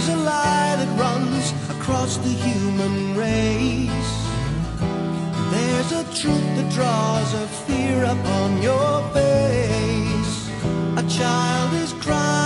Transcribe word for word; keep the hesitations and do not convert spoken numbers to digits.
There's a lie that runs across the human race. There's a truth that draws a fear upon your face. A child is crying.